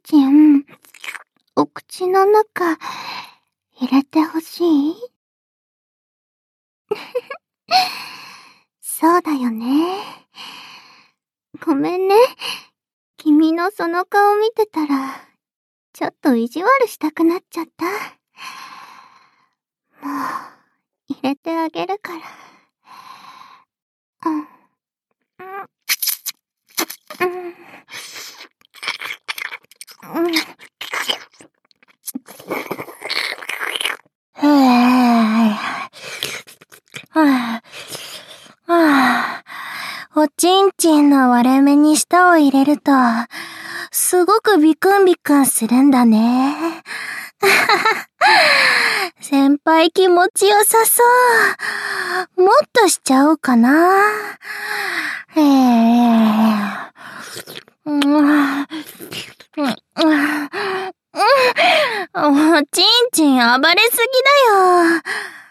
ちん、お口の中、入れてほしい？そうだよね。ごめんね。君のその顔見てたら、ちょっと意地悪したくなっちゃった。もう、入れてあげるから。うん。うん。うん。おちんちんの割れ目に舌を入れると、すごくビクンビクンするんだね。先輩気持ちよさそう。もっとしちゃおうかな。おちんちん暴れすぎだよ。